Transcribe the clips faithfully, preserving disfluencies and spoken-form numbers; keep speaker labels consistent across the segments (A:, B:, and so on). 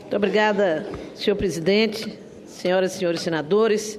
A: Muito obrigada, senhor presidente, senhoras e senhores senadores.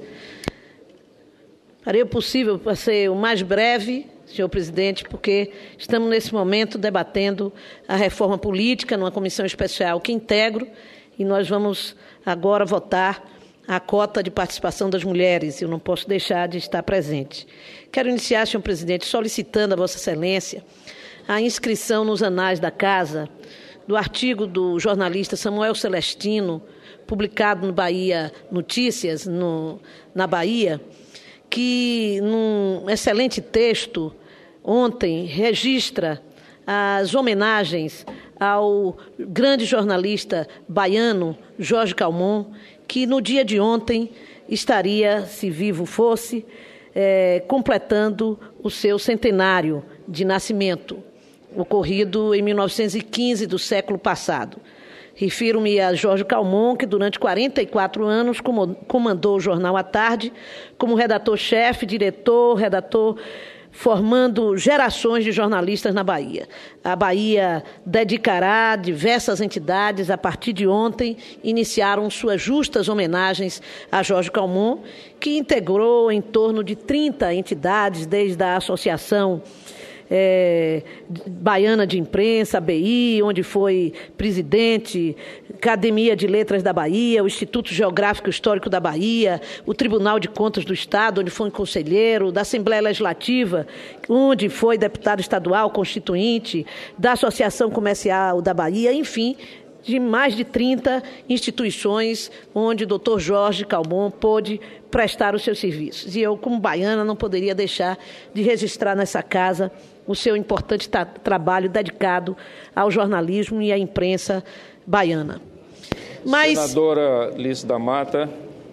A: Farei o possível para ser o mais breve, senhor presidente, porque estamos nesse momento debatendo a reforma política numa comissão especial que integro e nós vamos agora votar a cota de participação das mulheres. Eu não posso deixar de estar presente. Quero iniciar, senhor presidente, solicitando a Vossa Excelência a inscrição nos anais da Casa do artigo do jornalista Samuel Celestino, publicado no Bahia Notícias, no, na Bahia, que, num excelente texto, ontem, registra as homenagens ao grande jornalista baiano Jorge Calmon, que no dia de ontem estaria, se vivo fosse, é, completando o seu centenário de nascimento, ocorrido em mil novecentos e quinze do século passado. Refiro-me a Jorge Calmon, que durante quarenta e quatro anos comandou o jornal à tarde, como redator-chefe, diretor, redator, formando gerações de jornalistas na Bahia. A Bahia dedicará diversas entidades, a partir de ontem, iniciaram suas justas homenagens a Jorge Calmon, que integrou em torno de trinta entidades, desde a Associação É, Baiana de Imprensa, a B I, onde foi presidente, Academia de Letras da Bahia, o Instituto Geográfico Histórico da Bahia, o Tribunal de Contas do Estado, onde foi conselheiro, da Assembleia Legislativa, onde foi deputado estadual constituinte, da Associação Comercial da Bahia, enfim, de mais de trinta instituições onde o doutor Jorge Calmon pôde prestar os seus serviços. E eu, como baiana, não poderia deixar de registrar nessa casa o seu importante tra- trabalho dedicado ao jornalismo e à imprensa baiana. Mas...
B: Senadora Lício da Mata,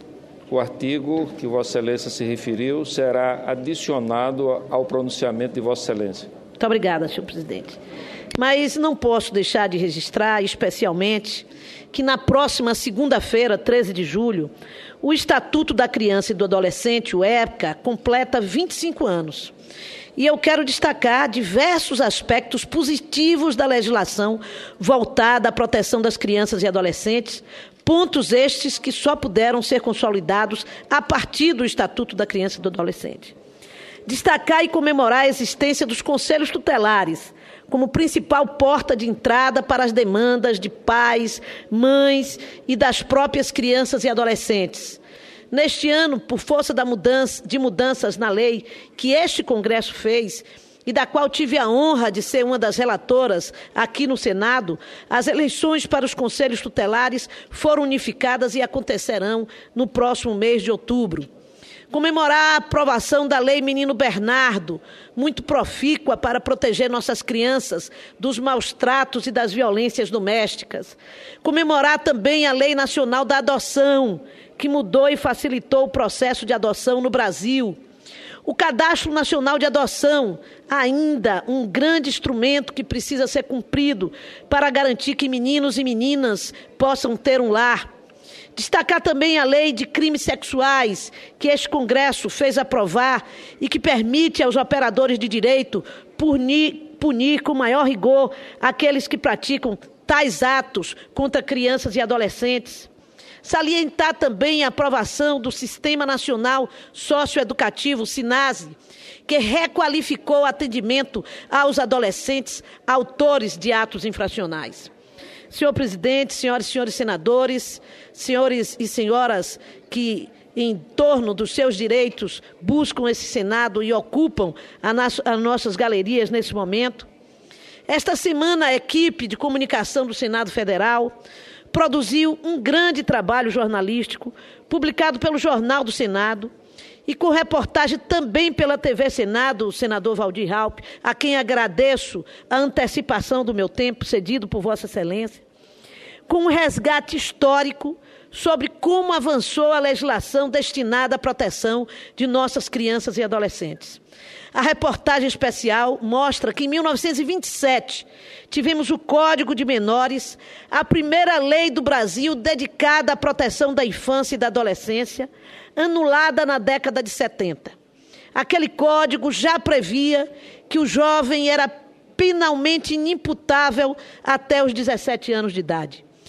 B: o artigo que Vossa Excelência se referiu será adicionado ao pronunciamento de Vossa Excelência.
A: Muito obrigada, senhor presidente. Mas não posso deixar de registrar, especialmente, que na próxima segunda-feira, treze de julho, o Estatuto da Criança e do Adolescente, o ECA, completa vinte e cinco anos. E eu quero destacar diversos aspectos positivos da legislação voltada à proteção das crianças e adolescentes, pontos estes que só puderam ser consolidados a partir do Estatuto da Criança e do Adolescente. Destacar e comemorar a existência dos conselhos tutelares, como principal porta de entrada para as demandas de pais, mães e das próprias crianças e adolescentes. Neste ano, por força da mudança, de mudanças na lei que este Congresso fez e da qual tive a honra de ser uma das relatoras aqui no Senado, as eleições para os conselhos tutelares foram unificadas e acontecerão no próximo mês de outubro. Comemorar a aprovação da Lei Menino Bernardo, muito profícua para proteger nossas crianças dos maus tratos e das violências domésticas. Comemorar também a Lei Nacional da Adoção, que mudou e facilitou o processo de adoção no Brasil. O Cadastro Nacional de Adoção, ainda um grande instrumento que precisa ser cumprido para garantir que meninos e meninas possam ter um lar. Destacar também a lei de crimes sexuais, que este Congresso fez aprovar e que permite aos operadores de direito punir, punir com maior rigor aqueles que praticam tais atos contra crianças e adolescentes. Salientar também a aprovação do Sistema Nacional Socioeducativo, SINASE, que requalificou o atendimento aos adolescentes autores de atos infracionais. Senhor presidente, senhoras e senhores senadores, senhores e senhoras que, em torno dos seus direitos, buscam esse Senado e ocupam as nossas galerias nesse momento, esta semana a equipe de comunicação do Senado Federal produziu um grande trabalho jornalístico, publicado pelo Jornal do Senado, e com reportagem também pela T V Senado, o senador Valdir Raupp, a quem agradeço a antecipação do meu tempo cedido por Vossa Excelência, com um resgate histórico sobre como avançou a legislação destinada à proteção de nossas crianças e adolescentes. A reportagem especial mostra que em mil novecentos e vinte e sete tivemos o Código de Menores, a primeira lei do Brasil dedicada à proteção da infância e da adolescência, anulada na década de setenta. Aquele código já previa que o jovem era penalmente inimputável até os dezessete anos de idade.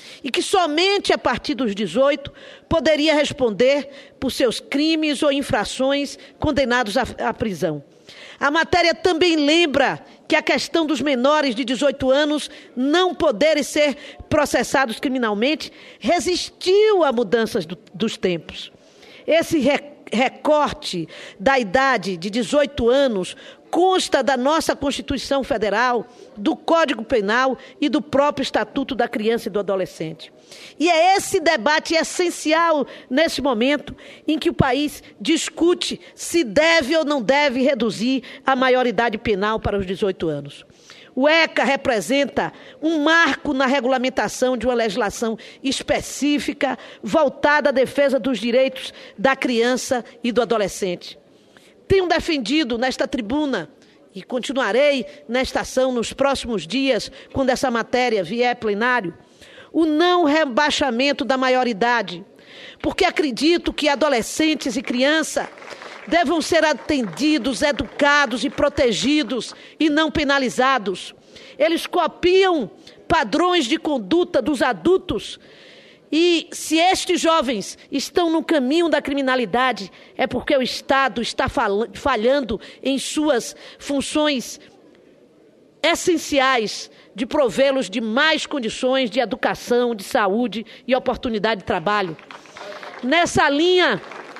A: e que somente a partir dos dezoito poderia responder por seus crimes ou infrações condenados à, à prisão. A matéria também lembra que a questão dos menores de dezoito anos não poderem ser processados criminalmente resistiu a mudanças do, dos tempos. Esse re, recorte da idade de dezoito anos consta da nossa Constituição Federal, do Código Penal e do próprio Estatuto da Criança e do Adolescente. E é esse debate essencial nesse momento em que o país discute se deve ou não deve reduzir a maioridade penal para os dezoito anos. O ECA representa um marco na regulamentação de uma legislação específica voltada à defesa dos direitos da criança e do adolescente. Tenho defendido nesta tribuna e continuarei nesta ação nos próximos dias, quando essa matéria vier a plenário, o não rebaixamento da maioridade, porque acredito que adolescentes e crianças devam ser atendidos, educados e protegidos e não penalizados. Eles copiam padrões de conduta dos adultos. E se estes jovens estão no caminho da criminalidade, é porque o Estado está falhando em suas funções essenciais de provê-los de mais condições de educação, de saúde e oportunidade de trabalho. Nessa linha,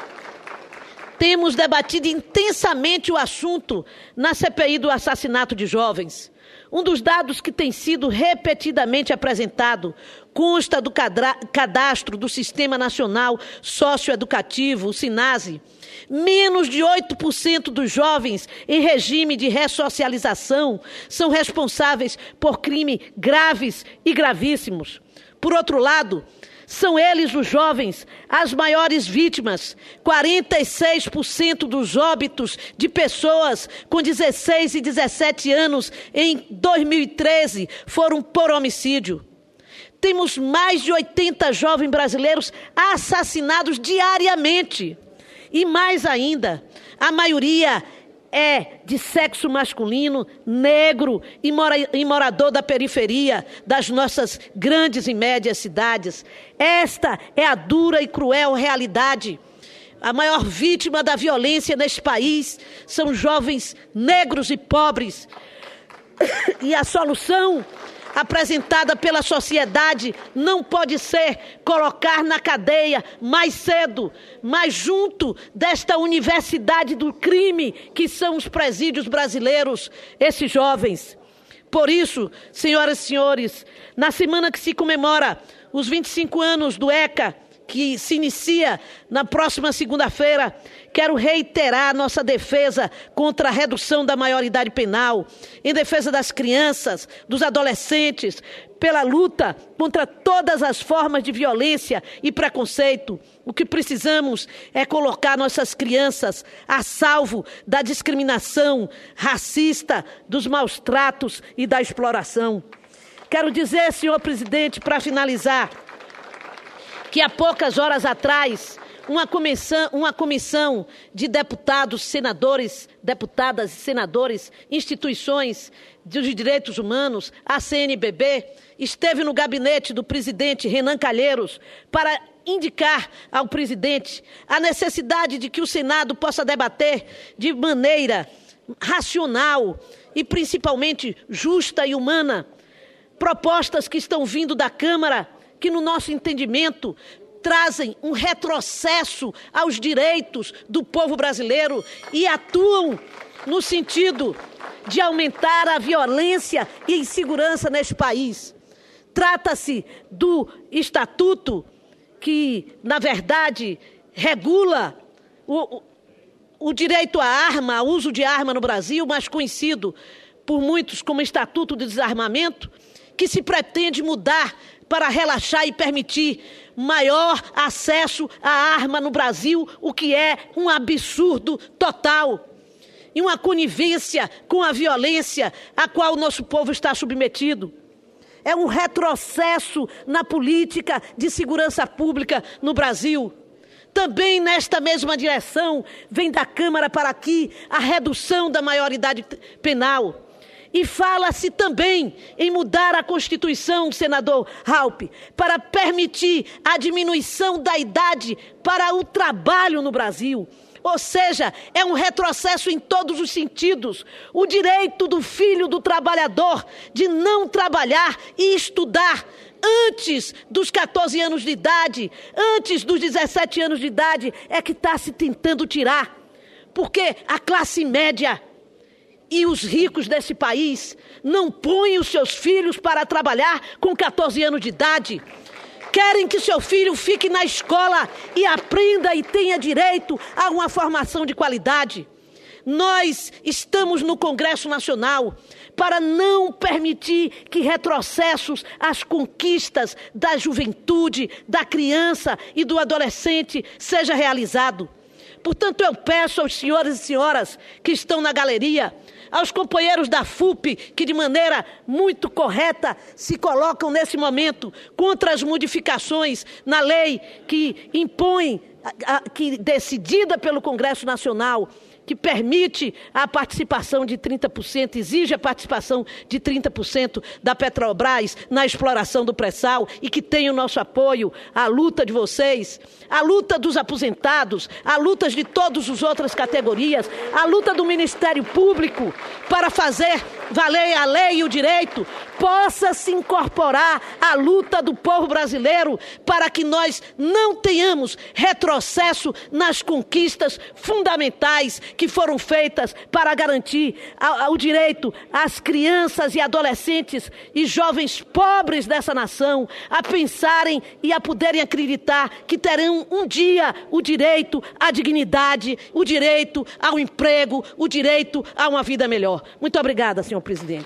A: temos debatido intensamente o assunto na C P I do assassinato de jovens. Um dos dados que tem sido repetidamente apresentado consta do cadastro do Sistema Nacional Socioeducativo, o SINASE. Menos de oito por cento dos jovens em regime de ressocialização são responsáveis por crimes graves e gravíssimos. Por outro lado, são eles, os jovens, as maiores vítimas. quarenta e seis por cento dos óbitos de pessoas com dezesseis e dezessete anos em dois mil e treze foram por homicídio. Temos mais de oitenta jovens brasileiros assassinados diariamente. E mais ainda, a maioria é de sexo masculino, negro e, mora, e morador da periferia das nossas grandes e médias cidades. Esta é a dura e cruel realidade. A maior vítima da violência neste país são jovens negros e pobres. E a solução apresentada pela sociedade não pode ser colocar na cadeia mais cedo, mais junto desta universidade do crime que são os presídios brasileiros, esses jovens. Por isso, senhoras e senhores, na semana que se comemora os vinte e cinco anos do ECA, que se inicia na próxima segunda-feira, quero reiterar nossa defesa contra a redução da maioridade penal, em defesa das crianças, dos adolescentes, pela luta contra todas as formas de violência e preconceito. O que precisamos é colocar nossas crianças a salvo da discriminação racista, dos maus tratos e da exploração. Quero dizer, senhor presidente, para finalizar, que há poucas horas atrás, uma comissão, uma comissão de deputados, senadores, deputadas e senadores, instituições dos direitos humanos, a C N B B, esteve no gabinete do presidente Renan Calheiros para indicar ao presidente a necessidade de que o Senado possa debater de maneira racional e principalmente justa e humana propostas que estão vindo da Câmara, que, no nosso entendimento, trazem um retrocesso aos direitos do povo brasileiro e atuam no sentido de aumentar a violência e a insegurança neste país. Trata-se do estatuto que, na verdade, regula o, o direito à arma, ao uso de arma no Brasil, mais conhecido por muitos como Estatuto de Desarmamento, que se pretende mudar para relaxar e permitir maior acesso à arma no Brasil, o que é um absurdo total. E uma conivência com a violência a qual o nosso povo está submetido. É um retrocesso na política de segurança pública no Brasil. Também nesta mesma direção vem da Câmara para aqui a redução da maioridade penal. E fala-se também em mudar a Constituição, senador Raupp, para permitir a diminuição da idade para o trabalho no Brasil. Ou seja, é um retrocesso em todos os sentidos. O direito do filho do trabalhador de não trabalhar e estudar antes dos catorze anos de idade, antes dos dezessete anos de idade, é que está se tentando tirar. Porque a classe média e os ricos desse país não põem os seus filhos para trabalhar com catorze anos de idade. Querem que seu filho fique na escola e aprenda e tenha direito a uma formação de qualidade. Nós estamos no Congresso Nacional para não permitir que retrocessos às conquistas da juventude, da criança e do adolescente seja realizado. Portanto, eu peço aos senhores e senhoras que estão na galeria, aos companheiros da F U P, que de maneira muito correta se colocam nesse momento contra as modificações na lei que impõe, que decidida pelo Congresso Nacional, que permite a participação de trinta por cento, exige a participação de trinta por cento da Petrobras na exploração do pré-sal e que tem o nosso apoio, a luta de vocês, a luta dos aposentados, a luta de todas as outras categorias, a luta do Ministério Público para fazer valer a lei e o direito, possa se incorporar à luta do povo brasileiro para que nós não tenhamos retrocesso nas conquistas fundamentais que foram feitas para garantir o direito às crianças e adolescentes e jovens pobres dessa nação a pensarem e a poderem acreditar que terão um dia o direito à dignidade, o direito ao emprego, o direito a uma vida melhor. Muito obrigada, senhor presidente.